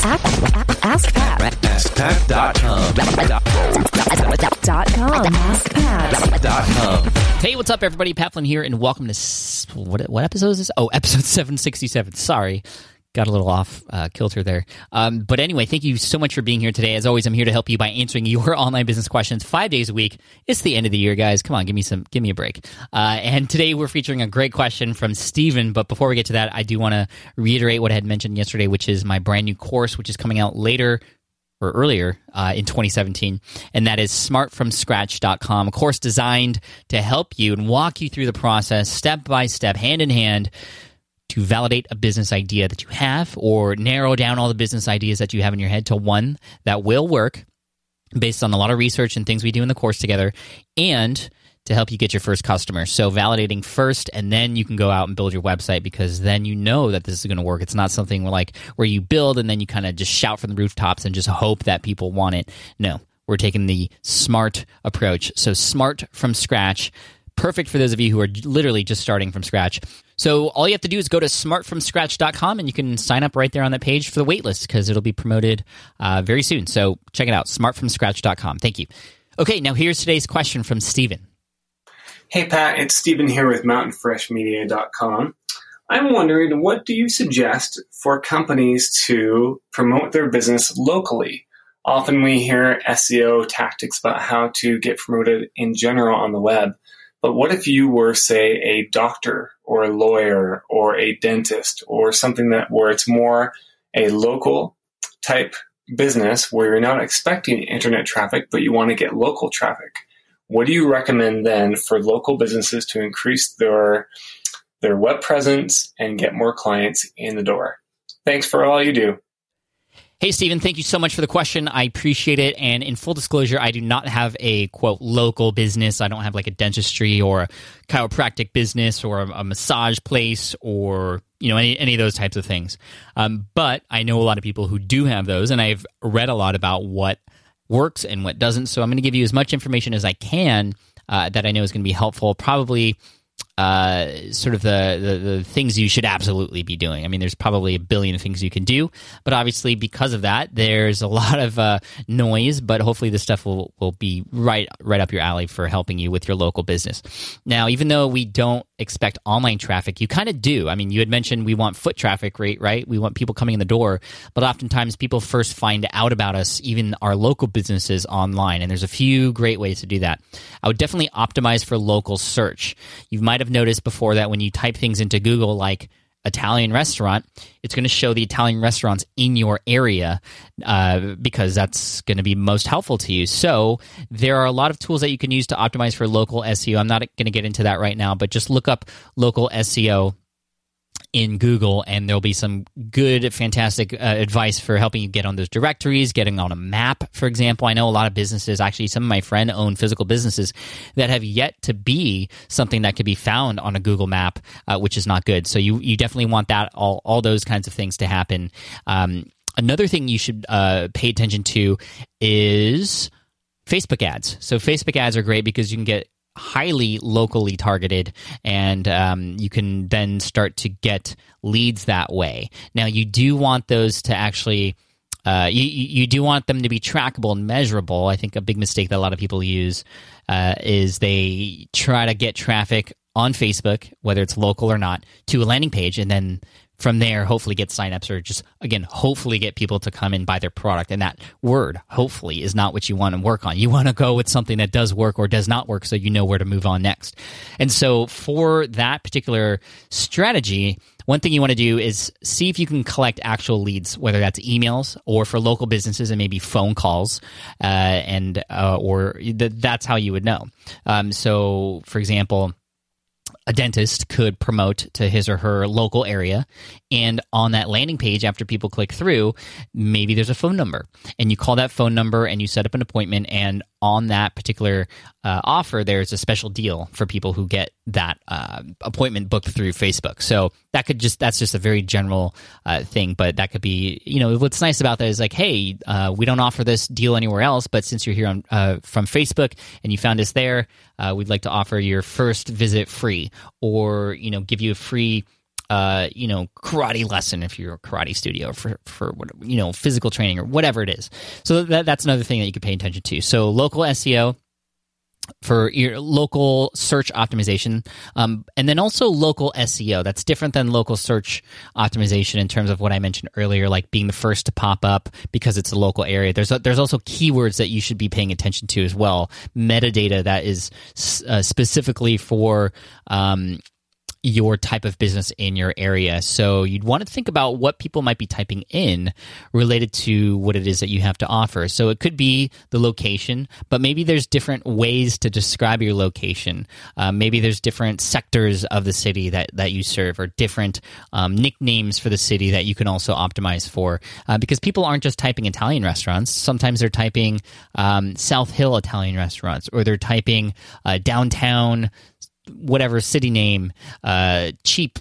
AskPat.com. AskPat.com. Hey, what's up, everybody? Pat Flynn here, and welcome to what episode is this? Oh, episode 767. Sorry. Got a little off kilter there. But anyway, thank you so much for being here today. As always, I'm here to help you by answering your online business questions 5 days a week. It's the end of the year, guys. Come on, give me a break. And today we're featuring a great question from Steven. But before we get to that, I do want to reiterate what I had mentioned yesterday, which is my brand new course, which is coming out later or earlier in 2017, and that is smartfromscratch.com, a course designed to help you and walk you through the process step by step, hand in hand, to validate a business idea that you have or narrow down all the business ideas that you have in your head to one that will work based on a lot of research and things we do in the course together, and to help you get your first customer. So validating first, and then you can go out and build your website, because then you know that this is going to work. It's not something where you build and then you kind of just shout from the rooftops and just hope that people want it. No, we're taking the smart approach. So Smart from Scratch, perfect for those of you who are literally just starting from scratch. So all you have to do is go to smartfromscratch.com, and you can sign up right there on that page for the waitlist, because it'll be promoted very soon. So check it out, smartfromscratch.com. Thank you. Okay, now here's today's question from Steven. Hey, Pat, it's Steven here with mountainfreshmedia.com. I'm wondering, what do you suggest for companies to promote their business locally? Often we hear SEO tactics about how to get promoted in general on the web. But what if you were, say, a doctor or a lawyer or a dentist or something where it's more a local type business where you're not expecting internet traffic, but you want to get local traffic? What do you recommend then for local businesses to increase their web presence and get more clients in the door? Thanks for all you do. Hey, Steven, thank you so much for the question. I appreciate it. And in full disclosure, I do not have a, quote, local business. I don't have like a dentistry or a chiropractic business or a massage place or, any of those types of things. But I know a lot of people who do have those, and I've read a lot about what works and what doesn't. So I'm going to give you as much information as I can that I know is going to be helpful. Probably sort of the things you should absolutely be doing. I mean, there's probably a billion things you can do, but obviously because of that, there's a lot of noise, but hopefully this stuff will be right up your alley for helping you with your local business. Now, even though we don't expect online traffic, you kind of do. I mean, you had mentioned we want foot traffic rate, right? We want people coming in the door, but oftentimes people first find out about us, even our local businesses, online, and there's a few great ways to do that. I would definitely optimize for local search. You might have noticed before that when you type things into Google like Italian restaurant, it's going to show the Italian restaurants in your area because that's going to be most helpful to you. So there are a lot of tools that you can use to optimize for local SEO. I'm not going to get into that right now, but just look up local SEO in Google, and there'll be some good, fantastic advice for helping you get on those directories, getting on a map, for example. I know a lot of businesses, actually some of my friends own physical businesses that have yet to be something that could be found on a Google map, which is not good. So you definitely want that, all those kinds of things to happen. Another thing you should pay attention to is Facebook ads. So Facebook ads are great because you can get highly locally targeted, and you can then start to get leads that way. Now, you do want those to actually you do want them to be trackable and measurable. I think a big mistake that a lot of people use is they try to get traffic on Facebook, whether it's local or not, to a landing page, and then from there, hopefully get signups, or just, again, hopefully get people to come and buy their product. And that word, hopefully, is not what you want to work on. You want to go with something that does work or does not work so you know where to move on next. And so for that particular strategy, one thing you want to do is see if you can collect actual leads, whether that's emails or for local businesses and maybe phone calls, that's how you would know. So, for example, a dentist could promote to his or her local area, and on that landing page, after people click through, maybe there's a phone number, and you call that phone number and you set up an appointment, and on that particular offer, there's a special deal for people who get that appointment booked through Facebook. So that's just a very general thing, but that could be, what's nice about that is like, hey, we don't offer this deal anywhere else, but since you're here from Facebook and you found us there, we'd like to offer your first visit free, or give you a free karate lesson if you're a karate studio for physical training or whatever it is. So that's another thing that you could pay attention to. So local SEO for your local search optimization, and then also local SEO. That's different than local search optimization in terms of what I mentioned earlier, like being the first to pop up because it's a local area. There's also keywords that you should be paying attention to as well, metadata that is specifically for your type of business in your area. So you'd want to think about what people might be typing in related to what it is that you have to offer. So it could be the location, but maybe there's different ways to describe your location. Maybe there's different sectors of the city that you serve, or different nicknames for the city that you can also optimize for. Because people aren't just typing Italian restaurants. Sometimes they're typing South Hill Italian restaurants, or they're typing downtown whatever city name, cheap,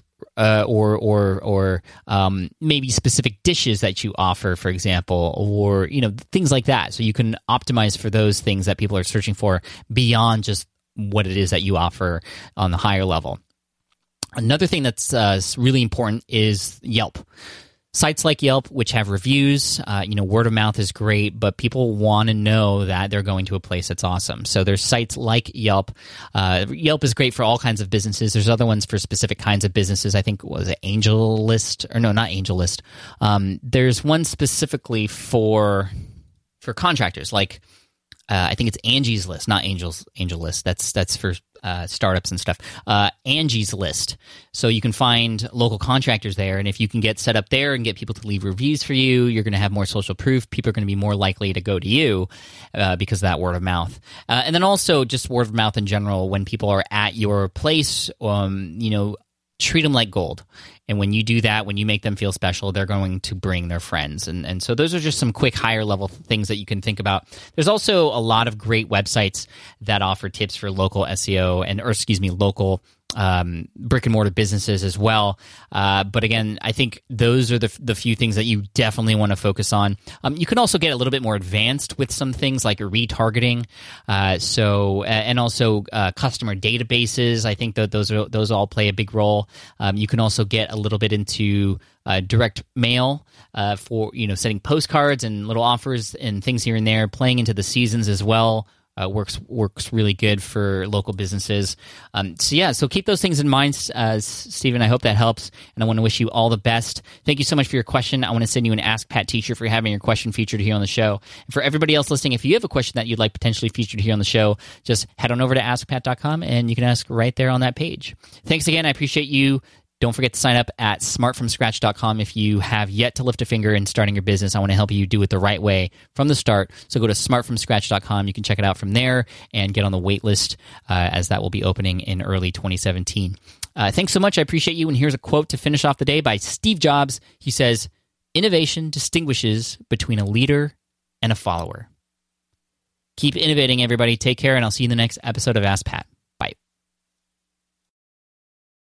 or maybe specific dishes that you offer, for example, or things like that. So you can optimize for those things that people are searching for beyond just what it is that you offer on the higher level. Another thing that's really important is Yelp. Sites like Yelp, which have reviews, word of mouth is great, but people want to know that they're going to a place that's awesome. So there's sites like Yelp. Yelp is great for all kinds of businesses. There's other ones for specific kinds of businesses. I think, was it Angel List? Or no, not Angel List. There's one specifically for contractors, like I think it's Angie's List, not Angel List. That's for startups and stuff. Angie's List. So you can find local contractors there, and if you can get set up there and get people to leave reviews for you, you're going to have more social proof. People are going to be more likely to go to you because of that word of mouth. And then also just word of mouth in general. When people are at your place, treat them like gold. And when you do that, when you make them feel special, they're going to bring their friends. And so those are just some quick higher level things that you can think about. There's also a lot of great websites that offer tips for local SEO local brick and mortar businesses as well. But again, I think those are the few things that you definitely want to focus on. You can also get a little bit more advanced with some things like retargeting. And also customer databases. I think that those all play a big role. You can also get a little bit into direct mail for sending postcards and little offers and things here and there, playing into the seasons as well. Works really good for local businesses. So keep those things in mind, Stephen. I hope that helps, and I want to wish you all the best. Thank you so much for your question. I want to send you an Ask Pat Teacher for having your question featured here on the show. And for everybody else listening, if you have a question that you'd like potentially featured here on the show, just head on over to askpat.com, and you can ask right there on that page. Thanks again. I appreciate you. Don't forget to sign up at smartfromscratch.com if you have yet to lift a finger in starting your business. I want to help you do it the right way from the start. So go to smartfromscratch.com. You can check it out from there and get on the wait list as that will be opening in early 2017. Thanks so much. I appreciate you. And here's a quote to finish off the day by Steve Jobs. He says, "Innovation distinguishes between a leader and a follower." Keep innovating, everybody. Take care, and I'll see you in the next episode of Ask Pat.